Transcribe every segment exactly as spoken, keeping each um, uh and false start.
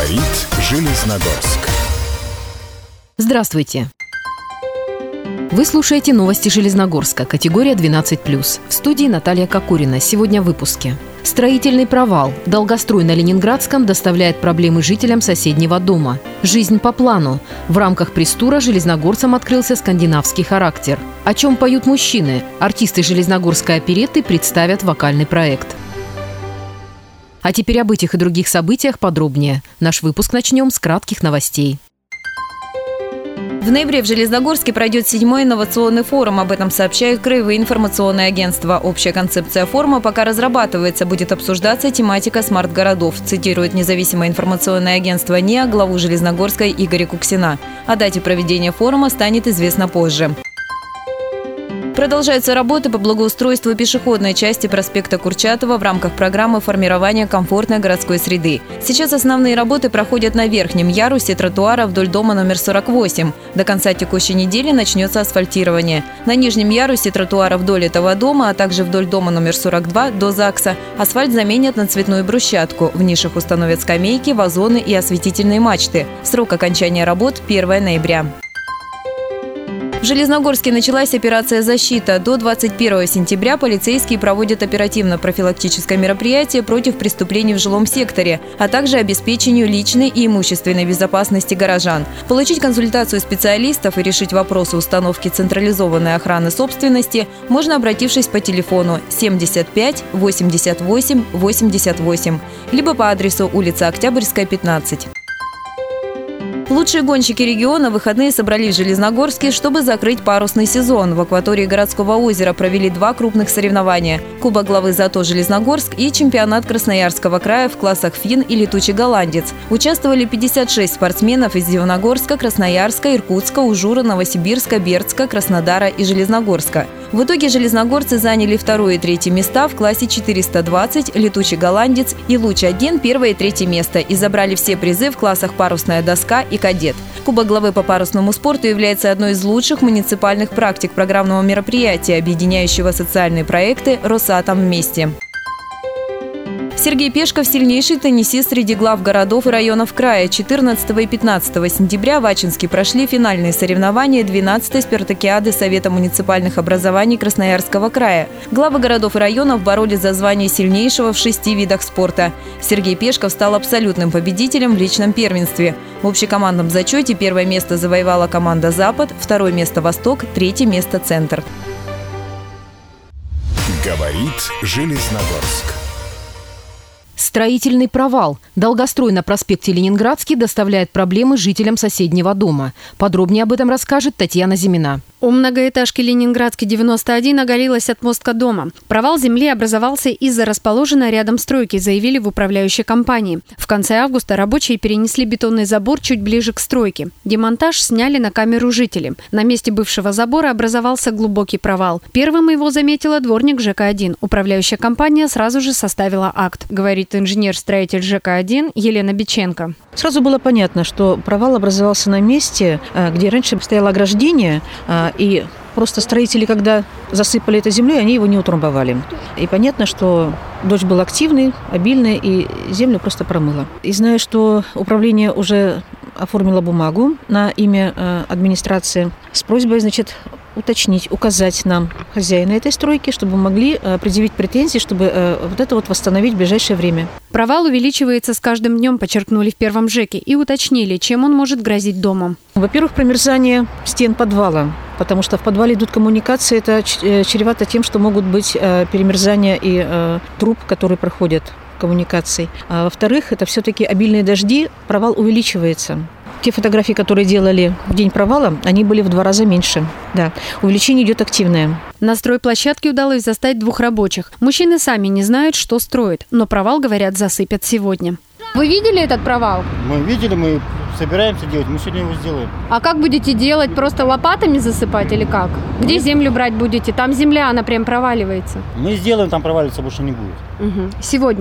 Говорит Железногорск. Здравствуйте. Вы слушаете новости Железногорска, категория двенадцать плюс. В студии Наталья Кокурина. Сегодня в выпуске. Строительный провал. Долгострой на Ленинградском доставляет проблемы жителям соседнего дома. Жизнь по плану. В рамках пресс-тура железногорцам открылся скандинавский характер. О чем поют мужчины? Артисты Железногорской оперетты представят вокальный проект. А теперь об этих и других событиях подробнее. Наш выпуск начнем с кратких новостей. В ноябре в Железногорске пройдет седьмой инновационный форум. Об этом сообщают краевые информационные агентства. Общая концепция форума пока разрабатывается. Будет обсуждаться тематика смарт-городов, цитирует независимое информационное агентство НИА главу Железногорской Игоря Куксина. О дате проведения форума станет известно позже. Продолжаются работы по благоустройству пешеходной части проспекта Курчатова в рамках программы формирования комфортной городской среды. Сейчас основные работы проходят на верхнем ярусе тротуара вдоль дома номер сорок восемь. До конца текущей недели начнется асфальтирование. На нижнем ярусе тротуара вдоль этого дома, а также вдоль дома номер сорок два до ЗАГСа асфальт заменят на цветную брусчатку. В нишах установят скамейки, вазоны и осветительные мачты. Срок окончания работ – первое ноября. В Железногорске началась операция «Защита». До двадцать первого сентября полицейские проводят оперативно-профилактическое мероприятие против преступлений в жилом секторе, а также обеспечению личной и имущественной безопасности горожан. Получить консультацию специалистов и решить вопросы установки централизованной охраны собственности можно, обратившись по телефону семьдесят пять восемьдесят восемь восемьдесят восемь, либо по адресу улица Октябрьская, пятнадцать. Лучшие гонщики региона в выходные собрались в Железногорске, чтобы закрыть парусный сезон. В акватории городского озера провели два крупных соревнования – Кубок главы ЗАТО Железногорск и чемпионат Красноярского края в классах фин и летучий голландец. Участвовали пятьдесят шесть спортсменов из Дивногорска, Красноярска, Иркутска, Ужура, Новосибирска, Бердска, Краснодара и Железногорска. В итоге железногорцы заняли второе и третье места в классе четыреста двадцать, летучий голландец и луч-один первое и третье место и забрали все призы в классах парусная доска и кадет. Кубок главы по парусному спорту является одной из лучших муниципальных практик программного мероприятия, объединяющего социальные проекты «Росатом вместе». Сергей Пешков – сильнейший теннисист среди глав городов и районов края. четырнадцатого и пятнадцатого сентября в Ачинске прошли финальные соревнования двенадцатой спартакиады Совета муниципальных образований Красноярского края. Главы городов и районов боролись за звание сильнейшего в шести видах спорта. Сергей Пешков стал абсолютным победителем в личном первенстве. В общекомандном зачете первое место завоевала команда «Запад», второе место «Восток», третье место «Центр». Говорит Железногорск. Строительный провал. Долгострой на проспекте Ленинградский доставляет проблемы жителям соседнего дома. Подробнее об этом расскажет Татьяна Зимина. У многоэтажки Ленинградский девяносто один оголилась отмостка дома. Провал земли образовался из-за расположенной рядом стройки, заявили в управляющей компании. В конце августа рабочие перенесли бетонный забор чуть ближе к стройке. Демонтаж сняли на камеру жители. На месте бывшего забора образовался глубокий провал. Первым его заметила дворник ЖЭКа один. Управляющая компания сразу же составила акт, говорит инженер-строитель ЖЭКа один Елена Биченко. Сразу было понятно, что провал образовался на месте, где раньше стояло ограждение, и просто строители, когда засыпали это землей, они его не утрамбовали. И понятно, что дождь был активный, обильный, и землю просто промыло. И знаю, что управление уже оформило бумагу на имя администрации с просьбой, значит, уточнить, указать нам хозяина этой стройки, чтобы могли предъявить претензии, чтобы вот это вот восстановить в ближайшее время. Провал увеличивается с каждым днем, подчеркнули в первом ЖЭКе, и уточнили, чем он может грозить домом. Во-первых, промерзание стен подвала, потому что в подвале идут коммуникации, это чревато тем, что могут быть перемерзания и труб, которые проходят коммуникаций. А во-вторых, это все-таки обильные дожди, провал увеличивается. Те фотографии, которые делали в день провала, они были в два раза меньше. Да, увеличение идет активное. На стройплощадке удалось застать двух рабочих. Мужчины сами не знают, что строят, но провал, говорят, засыпят сегодня. Вы видели этот провал? Мы видели, мы собираемся делать, мы сегодня его сделаем. А как будете делать? Просто лопатами засыпать или как? Где Нет. землю брать будете? Там земля, она прям проваливается. Мы сделаем, там проваливаться больше не будет. Угу. Сегодня?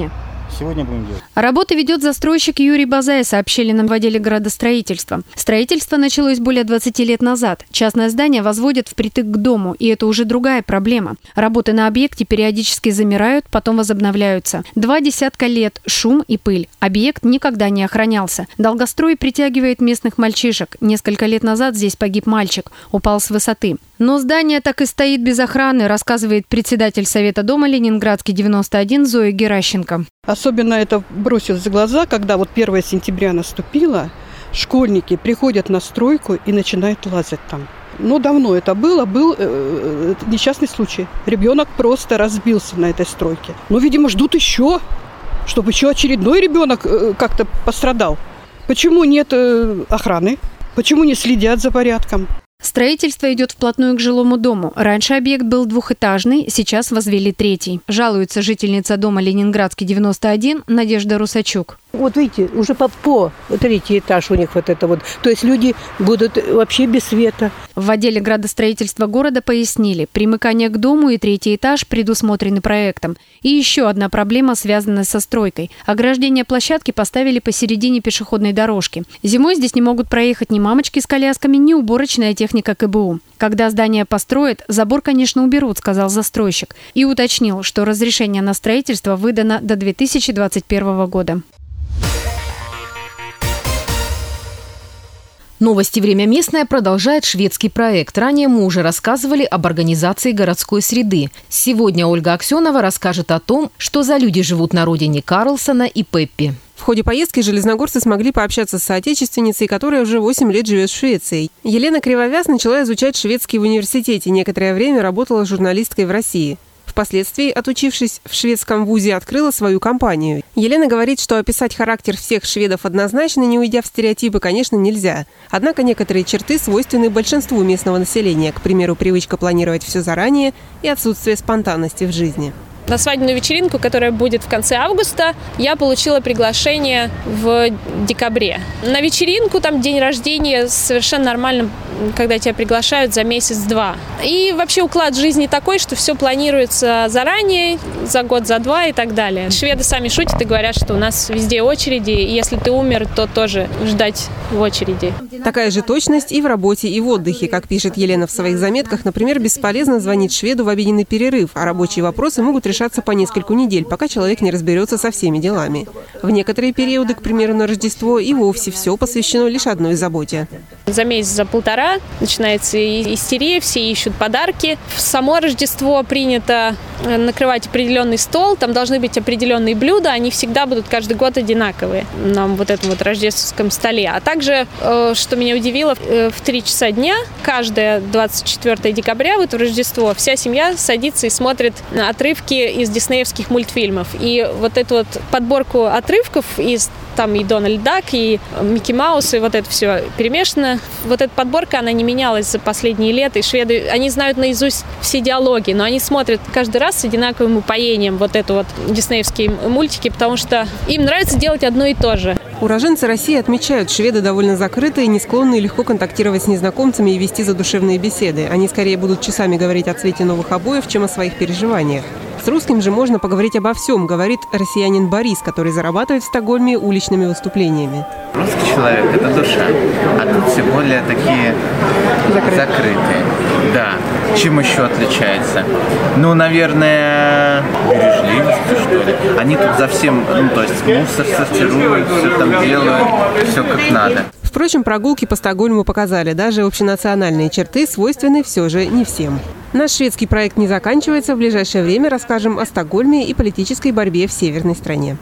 Сегодня будем делать. Работы ведет застройщик Юрий Базай, сообщили нам в отделе градостроительства. Строительство началось более двадцати лет назад. Частное здание возводят впритык к дому, и это уже другая проблема. Работы на объекте периодически замирают, потом возобновляются. Два десятка лет, шум и пыль. Объект никогда не охранялся. Долгострой притягивает местных мальчишек. Несколько лет назад здесь погиб мальчик, упал с высоты. Но здание так и стоит без охраны, рассказывает председатель Совета дома Ленинградский девяносто один Зоя Геращенко. Особенно это бросилось в глаза, когда вот первое сентября наступило, школьники приходят на стройку и начинают лазать там. Но давно это было, был э, несчастный случай. Ребенок просто разбился на этой стройке. Ну, видимо, ждут еще, чтобы еще очередной ребенок э, как-то пострадал. Почему нет э, охраны? Почему не следят за порядком? Строительство идет вплотную к жилому дому. Раньше объект был двухэтажный, сейчас возвели третий. Жалуется жительница дома Ленинградский девяносто один Надежда Русачук. Вот видите, уже по, по третий этаж у них вот это вот. То есть люди будут вообще без света. В отделе градостроительства города пояснили, примыкание к дому и третий этаж предусмотрены проектом. И еще одна проблема, связанная со стройкой. Ограждение площадки поставили посередине пешеходной дорожки. Зимой здесь не могут проехать ни мамочки с колясками, ни уборочная техника ка бэ у. Когда здание построят, забор, конечно, уберут, сказал застройщик. И уточнил, что разрешение на строительство выдано до две тысячи двадцать первого года. Новости «Время местное» продолжает шведский проект. Ранее мы уже рассказывали об организации городской среды. Сегодня Ольга Аксенова расскажет о том, что за люди живут на родине Карлсона и Пеппи. В ходе поездки железногорцы смогли пообщаться с соотечественницей, которая уже восемь лет живет в Швеции. Елена Кривовяз начала изучать шведский в университете. Некоторое время работала журналисткой в России. Впоследствии, отучившись в шведском вузе, открыла свою компанию. Елена говорит, что описать характер всех шведов однозначно, не уйдя в стереотипы, конечно, нельзя. Однако некоторые черты свойственны большинству местного населения, к примеру, привычка планировать все заранее и отсутствие спонтанности в жизни. На свадебную вечеринку, которая будет в конце августа, я получила приглашение в декабре. На вечеринку, там день рождения, совершенно нормально, когда тебя приглашают за месяц-два. И вообще уклад жизни такой, что все планируется заранее, за год, за два и так далее. Шведы сами шутят и говорят, что у нас везде очереди, и если ты умер, то тоже ждать в очереди. Такая же точность и в работе, и в отдыхе. Как пишет Елена в своих заметках, например, бесполезно звонить шведу в обеденный перерыв, а рабочие вопросы могут решаться по нескольку недель, пока человек не разберется со всеми делами. В некоторые периоды, к примеру, на Рождество, и вовсе все посвящено лишь одной заботе. За месяц, за полтора начинается истерия, все ищут подарки. В само Рождество принято накрывать определенный стол, там должны быть определенные блюда, они всегда будут каждый год одинаковые на вот этом вот рождественском столе. А также, что меня удивило, в три часа дня, каждое двадцать четвёртого декабря, в это Рождество, вся семья садится и смотрит отрывки из диснеевских мультфильмов. И вот эту вот подборку отрывков из там и Дональд Дак, и Микки Маус, и вот это все перемешано. Вот эта подборка, она не менялась за последние лета. И шведы, они знают наизусть все диалоги, но они смотрят каждый раз с одинаковым упоением вот это вот диснеевские мультики, потому что им нравится делать одно и то же. Уроженцы России отмечают, шведы довольно закрытые, не склонны легко контактировать с незнакомцами и вести задушевные беседы. Они скорее будут часами говорить о цвете новых обоев, чем о своих переживаниях. С русским же можно поговорить обо всем, говорит россиянин Борис, который зарабатывает в Стокгольме уличными выступлениями. Русский человек – это душа, а тут все более такие закрытые. закрытые. Да. Чем еще отличается? Ну, наверное, бережливостью, что ли. Они тут за всем, ну, то есть мусор сортируют, все там делают, все как надо. Впрочем, прогулки по Стокгольму показали, даже общенациональные черты свойственны все же не всем. Наш шведский проект не заканчивается. В ближайшее время расскажем о Стокгольме и политической борьбе в северной стране.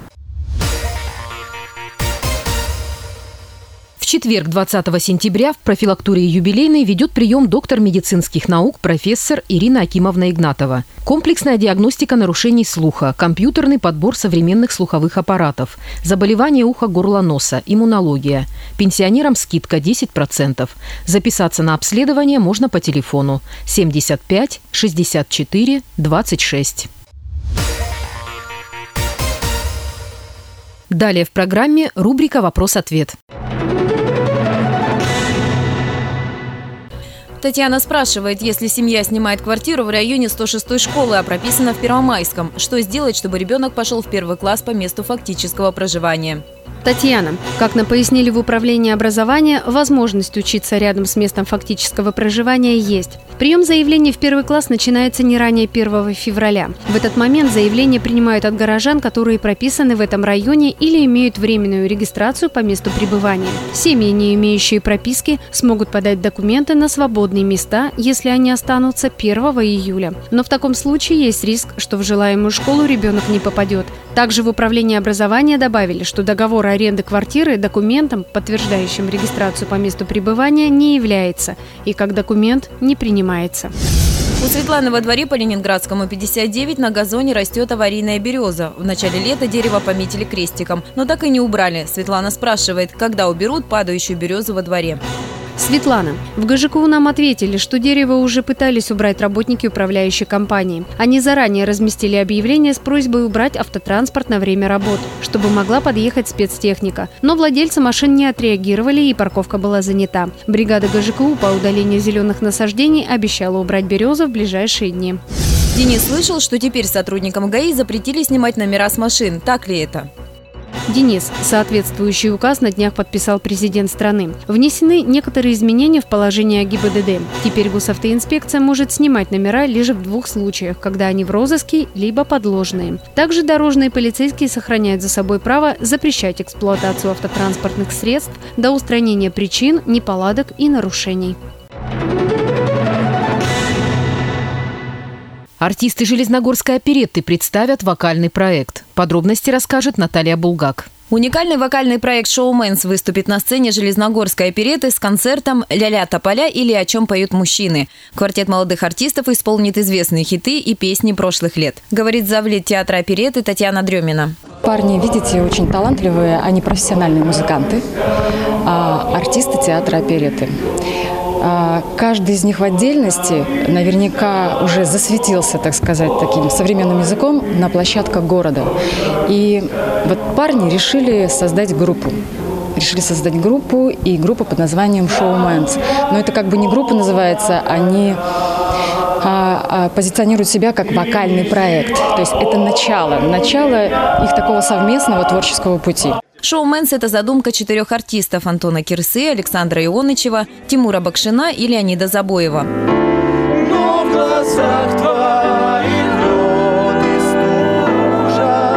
В четверг, двадцатого сентября, в профилактории «Юбилейной» ведет прием доктор медицинских наук профессор Ирина Акимовна Игнатова. Комплексная диагностика нарушений слуха, компьютерный подбор современных слуховых аппаратов, заболевания уха, горла, носа, иммунология. Пенсионерам скидка десять процентов. Записаться на обследование можно по телефону семьдесят пять шестьдесят четыре двадцать шесть. Далее в программе рубрика «Вопрос-ответ». Татьяна спрашивает, если семья снимает квартиру в районе сто шестой школы, а прописана в Первомайском, что сделать, чтобы ребенок пошел в первый класс по месту фактического проживания? Татьяна, как нам пояснили в управлении образования, возможность учиться рядом с местом фактического проживания есть. Прием заявлений в первый класс начинается не ранее первого февраля. В этот момент заявления принимают от горожан, которые прописаны в этом районе или имеют временную регистрацию по месту пребывания. Семьи, не имеющие прописки, смогут подать документы на свободные места, если они останутся первого июля. Но в таком случае есть риск, что в желаемую школу ребенок не попадет. Также в управлении образования добавили, что договор аренды квартиры документом, подтверждающим регистрацию по месту пребывания, не является и как документ не принимается. У Светланы во дворе по Ленинградскому пятьдесят девять на газоне растет аварийная береза. В начале лета дерево пометили крестиком, но так и не убрали. Светлана спрашивает, когда уберут падающую березу во дворе. Светлана, в ГЖКУ нам ответили, что дерево уже пытались убрать работники управляющей компании. Они заранее разместили объявление с просьбой убрать автотранспорт на время работ, чтобы могла подъехать спецтехника. Но владельцы машин не отреагировали, и парковка была занята. Бригада ГЖКУ по удалению зеленых насаждений обещала убрать березу в ближайшие дни. Денис слышал, что теперь сотрудникам ГАИ запретили снимать номера с машин. Так ли это? Денис, соответствующий указ на днях подписал президент страны. Внесены некоторые изменения в положение о ГИБДД. Теперь госавтоинспекция может снимать номера лишь в двух случаях, когда они в розыске, либо подложные. Также дорожные полицейские сохраняют за собой право запрещать эксплуатацию автотранспортных средств до устранения причин, неполадок и нарушений. Артисты Железногорской оперетты представят вокальный проект. Подробности расскажет Наталья Булгак. Уникальный вокальный проект «Шоуменс» выступит на сцене Железногорской оперетты с концертом «Ля-ля тополя» или «О чем поют мужчины». Квартет молодых артистов исполнит известные хиты и песни прошлых лет, говорит завлет театра оперетты Татьяна Дремина. Парни, видите, очень талантливые, они профессиональные музыканты, артисты театра оперетты. Каждый из них в отдельности наверняка уже засветился, так сказать, таким современным языком на площадках города. И вот парни решили создать группу. Решили создать группу, и группа под названием «Шоуменс». Но это как бы не группа называется, они а, а, позиционируют себя как вокальный проект. То есть это начало, начало их такого совместного творческого пути. «Шоуменс» – это задумка четырех артистов – Антона Кирсы, Александра Ионычева, Тимура Бакшина и Леонида Забоева. Но в глазах твоих лед и стужа.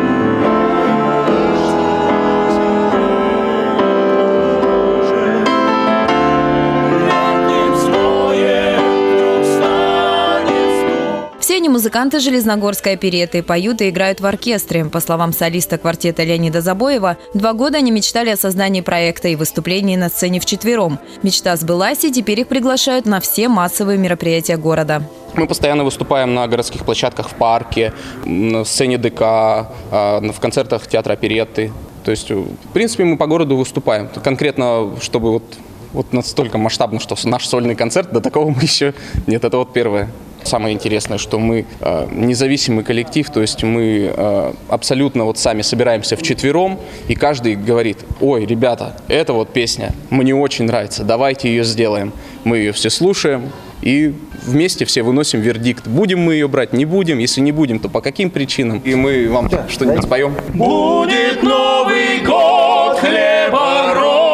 Все они музыканты Железногорской оперетты, поют и играют в оркестре. По словам солиста квартета Леонида Забоева, два года они мечтали о создании проекта и выступлении на сцене вчетвером. Мечта сбылась, и теперь их приглашают на все массовые мероприятия города. Мы постоянно выступаем на городских площадках, в парке, на сцене ДК, в концертах театра оперетты. То есть, в принципе, мы по городу выступаем. Конкретно, чтобы вот, вот настолько масштабно, что наш сольный концерт, до такого мы еще нет, это вот первое. Самое интересное, что мы э, независимый коллектив, то есть мы э, абсолютно вот сами собираемся вчетвером, и каждый говорит: ой, ребята, эта вот песня мне очень нравится, давайте ее сделаем. Мы ее все слушаем и вместе все выносим вердикт. Будем мы ее брать, не будем, если не будем, то по каким причинам. И мы вам да, что-нибудь споем. Будет Новый год, хлебород.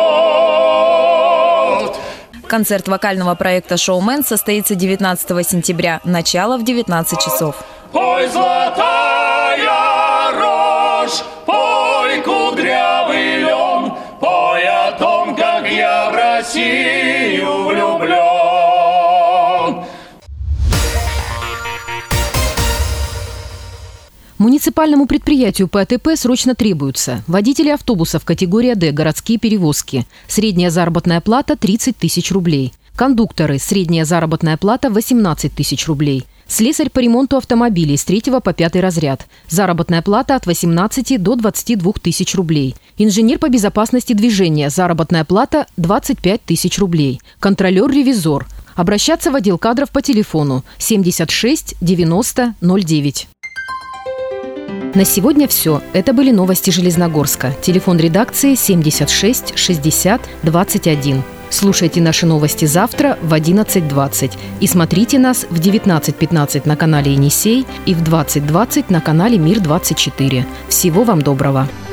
Концерт вокального проекта «Шоумен» состоится девятнадцатого сентября. Начало в девятнадцать часов. Пой, золотая рожь, пой, кудрявый лен, пой о том, как я в Россию влюблен. Муниципальному предприятию ПАТП срочно требуются водители автобусов категория «Д», городские перевозки. Средняя заработная плата – тридцать тысяч рублей. Кондукторы – средняя заработная плата – восемнадцать тысяч рублей. Слесарь по ремонту автомобилей с третьего по пятый разряд. Заработная плата от восемнадцати до двадцати двух тысяч рублей. Инженер по безопасности движения. Заработная плата – двадцать пять тысяч рублей. Контролер-ревизор. Обращаться в отдел кадров по телефону семьдесят шесть девяносто ноль девять. На сегодня все. Это были новости Железногорска. Телефон редакции семьдесят шесть шестьдесят двадцать один. Слушайте наши новости завтра в одиннадцать двадцать и смотрите нас в девятнадцать пятнадцать на канале «Енисей» и в двадцать двадцать на канале «Мир двадцать четыре». Всего вам доброго!